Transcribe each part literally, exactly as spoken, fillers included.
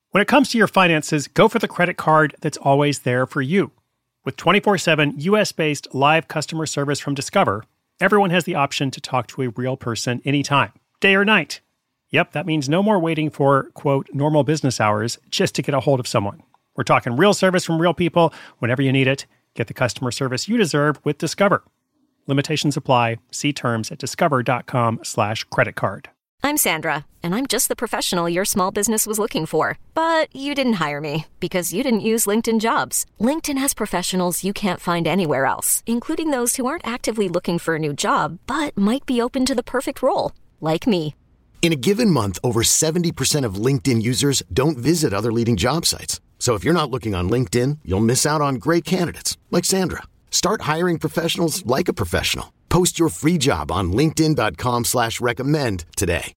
When it comes to your finances, go for the credit card that's always there for you. With twenty-four seven U S-based live customer service from Discover, everyone has the option to talk to a real person anytime, day or night. Yep, that means no more waiting for, quote, normal business hours just to get a hold of someone. We're talking real service from real people whenever you need it. Get the customer service you deserve with Discover. Limitations apply. See terms at discover.com slash credit card. I'm Sandra, and I'm just the professional your small business was looking for. But you didn't hire me because you didn't use LinkedIn Jobs. LinkedIn has professionals you can't find anywhere else, including those who aren't actively looking for a new job, but might be open to the perfect role, like me. In a given month, over seventy percent of LinkedIn users don't visit other leading job sites. So if you're not looking on LinkedIn, you'll miss out on great candidates, like Sandra. Start hiring professionals like a professional. Post your free job on linkedin.com slash recommend today.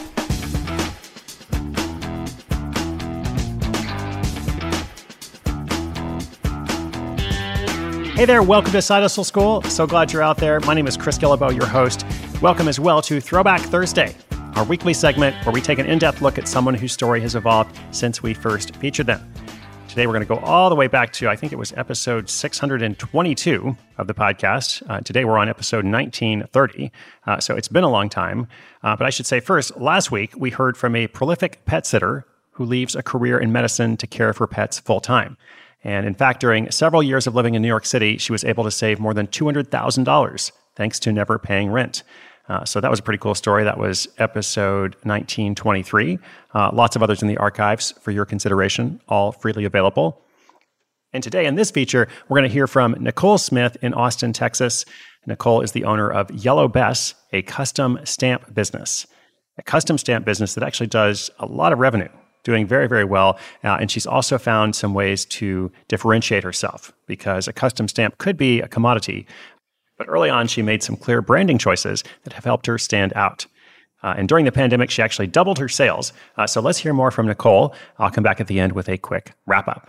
Hey there, welcome to Side Hustle School. So glad you're out there. My name is Chris Guillebeau, your host. Welcome as well to Throwback Thursday, our weekly segment where we take an in-depth look at someone whose story has evolved since we first featured them. Today, we're going to go all the way back to, I think it was episode six hundred twenty-two of the podcast. Uh, today, we're on episode nineteen thirty, uh, so it's been a long time. Uh, but I should say first, last week, we heard from a prolific pet sitter who leaves a career in medicine to care for pets full-time. And in fact, during several years of living in New York City, she was able to save more than two hundred thousand dollars thanks to never paying rent. Uh, so that was a pretty cool story. That was episode nineteen twenty-three. Uh, lots of others in the archives for your consideration, all freely available. And today in this feature, we're going to hear from Nicole Smith in Austin, Texas. Nicole is the owner of Yellow Bess, a custom stamp business. A custom stamp business that actually does a lot of revenue, doing very, very well. Uh, and she's also found some ways to differentiate herself because a custom stamp could be a commodity. But early on, she made some clear branding choices that have helped her stand out. Uh, and during the pandemic, she actually doubled her sales. Uh, so let's hear more from Nicole. I'll come back at the end with a quick wrap-up.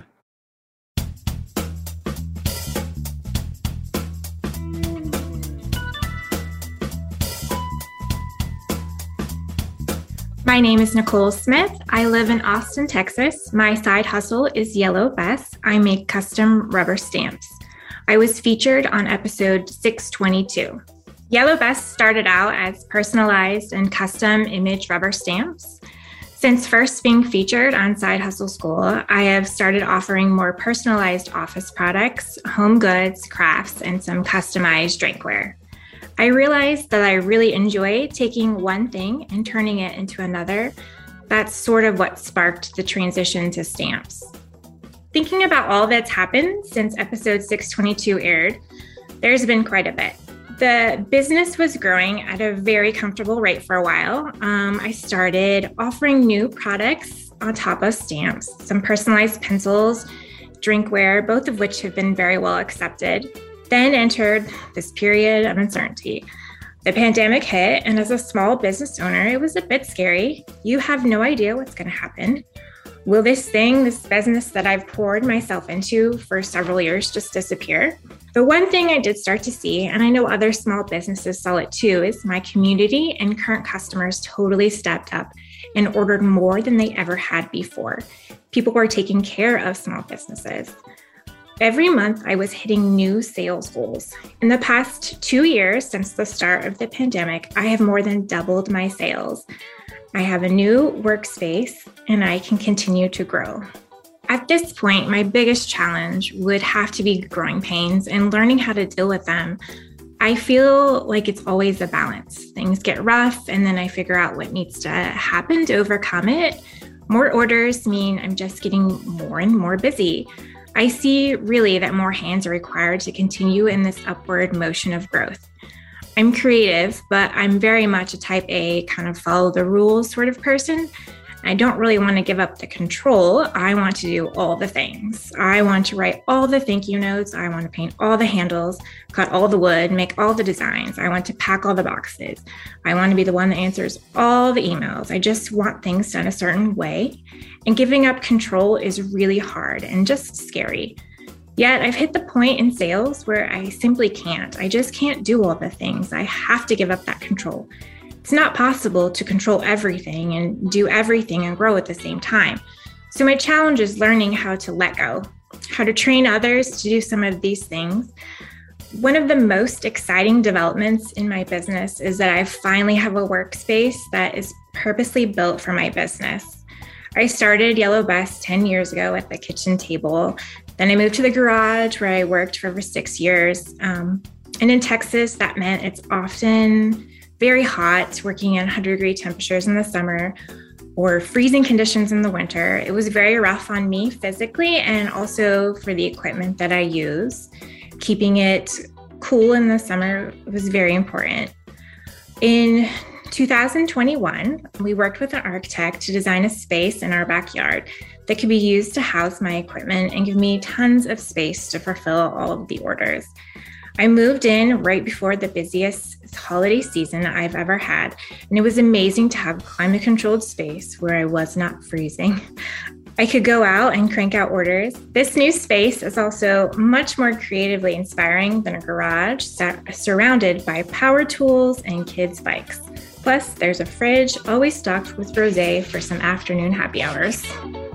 My name is Nicole Smith. I live in Austin, Texas. My side hustle is Yellow Bess. I make custom rubber stamps. I was featured on episode six twenty-two. Yellow Bess started out as personalized and custom image rubber stamps. Since first being featured on Side Hustle School, I have started offering more personalized office products, home goods, crafts, and some customized drinkware. I realized that I really enjoy taking one thing and turning it into another. That's sort of what sparked the transition to stamps. Thinking about all that's happened since episode six twenty-two aired, there's been quite a bit. The business was growing at a very comfortable rate for a while. Um, I started offering new products on top of stamps, some personalized pencils, drinkware, both of which have been very well accepted. Then entered this period of uncertainty. The pandemic hit, and as a small business owner, it was a bit scary. You have no idea what's going to happen. Will this thing, this business that I've poured myself into for several years just disappear? The one thing I did start to see, and I know other small businesses saw it too, is my community and current customers totally stepped up and ordered more than they ever had before. People were taking care of small businesses. Every month, I was hitting new sales goals. In the past two years, since the start of the pandemic, I have more than doubled my sales. I have a new workspace, and I can continue to grow. At this point, my biggest challenge would have to be growing pains and learning how to deal with them. I feel like it's always a balance. Things get rough, and then I figure out what needs to happen to overcome it. More orders mean I'm just getting more and more busy. I see really that more hands are required to continue in this upward motion of growth. I'm creative, but I'm very much a type A, kind of follow the rules sort of person. I don't really want to give up the control. I want to do all the things. I want to write all the thank you notes. I want to paint all the handles, cut all the wood, make all the designs. I want to pack all the boxes. I want to be the one that answers all the emails. I just want things done a certain way. And giving up control is really hard and just scary. Yet I've hit the point in sales where I simply can't. I just can't do all the things. I have to give up that control. It's not possible to control everything and do everything and grow at the same time. So my challenge is learning how to let go, how to train others to do some of these things. One of the most exciting developments in my business is that I finally have a workspace that is purposely built for my business. I started Yellow Bess ten years ago at the kitchen table. Then I moved to the garage where I worked for over six years. Um, and in Texas, that meant it's often very hot, working at one hundred degree temperatures in the summer or freezing conditions in the winter. It was very rough on me physically and also for the equipment that I use. Keeping it cool in the summer was very important. In two thousand twenty-one, we worked with an architect to design a space in our backyard that could be used to house my equipment and give me tons of space to fulfill all of the orders. I moved in right before the busiest holiday season I've ever had, and it was amazing to have climate-controlled space where I was not freezing. I could go out and crank out orders. This new space is also much more creatively inspiring than a garage sur- surrounded by power tools and kids' bikes. Plus, there's a fridge always stocked with rosé for some afternoon happy hours.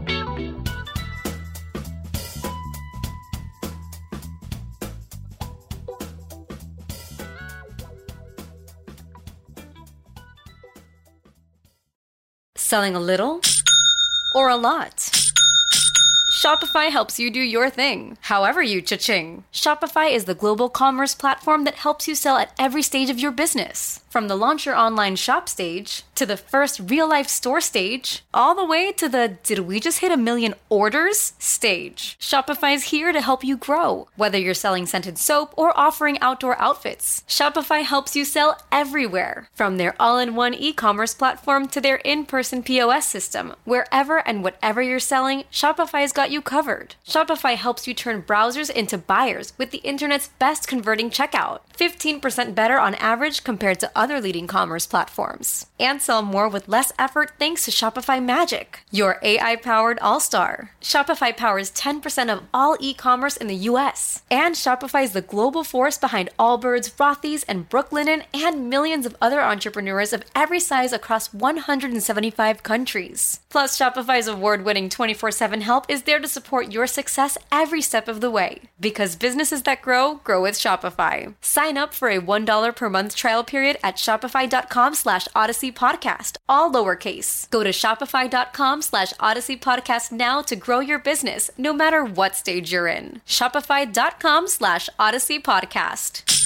Selling a little or a lot? Shopify helps you do your thing, however you cha-ching. Shopify is the global commerce platform that helps you sell at every stage of your business. From the launch your online shop stage, to the first real-life store stage, all the way to the did we just hit a million orders stage. Shopify is here to help you grow. Whether you're selling scented soap or offering outdoor outfits, Shopify helps you sell everywhere. From their all-in-one e-commerce platform to their in-person P O S system, wherever and whatever you're selling, Shopify's got you covered. Shopify helps you turn browsers into buyers with the internet's best converting checkout. fifteen percent better on average compared to other leading commerce platforms. And sell more with less effort thanks to Shopify Magic, your A I-powered all-star. Shopify powers ten percent of all e-commerce in the U S. And Shopify is the global force behind Allbirds, Rothy's, and Brooklinen, and millions of other entrepreneurs of every size across one hundred seventy-five countries. Plus, Shopify's award-winning twenty-four seven help is there to support your success every step of the way. Because businesses that grow, grow with Shopify. Sign up for a one dollar per month trial period at shopify.com slash Odyssey Podcast, all lowercase. Go to shopify.com slash Odyssey Podcast now to grow your business, no matter what stage you're in. Shopify.com slash Odyssey Podcast.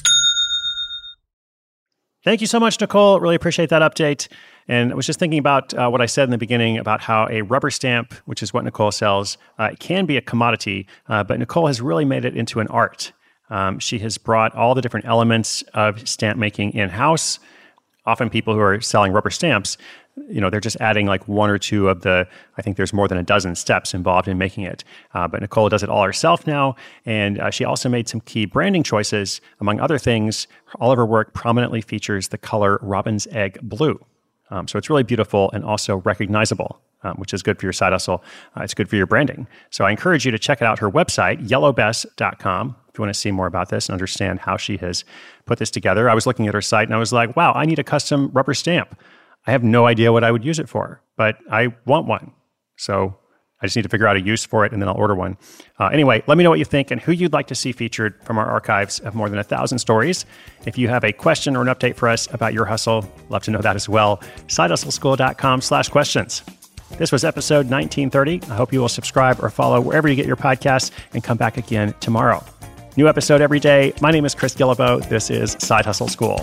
Thank you so much, Nicole. Really appreciate that update. And I was just thinking about uh, what I said in the beginning about how a rubber stamp, which is what Nicole sells, uh, it can be a commodity, uh, but Nicole has really made it into an art. Um, she has brought all the different elements of stamp making in-house. Often people who are selling rubber stamps, you know, they're just adding like one or two of the, I think there's more than a dozen steps involved in making it. Uh, but Nicole does it all herself now. And uh, she also made some key branding choices. Among other things, all of her work prominently features the color robin's egg blue. Um, so it's really beautiful and also recognizable, um, which is good for your side hustle. Uh, it's good for your branding. So I encourage you to check out her website, yellow bess dot com, if you want to see more about this and understand how she has put this together. I was looking at her site and I was like, wow, I need a custom rubber stamp. I have no idea what I would use it for, but I want one. So I just need to figure out a use for it and then I'll order one. Uh, anyway, let me know what you think and who you'd like to see featured from our archives of more than a thousand stories. If you have a question or an update for us about your hustle, love to know that as well. sidehustleschool.com slash questions. This was episode nineteen thirty. I hope you will subscribe or follow wherever you get your podcasts and come back again tomorrow. New episode every day. My name is Chris Guillebeau. This is Side Hustle School.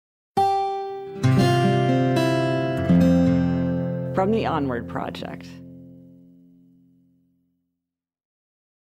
From the Onward Project.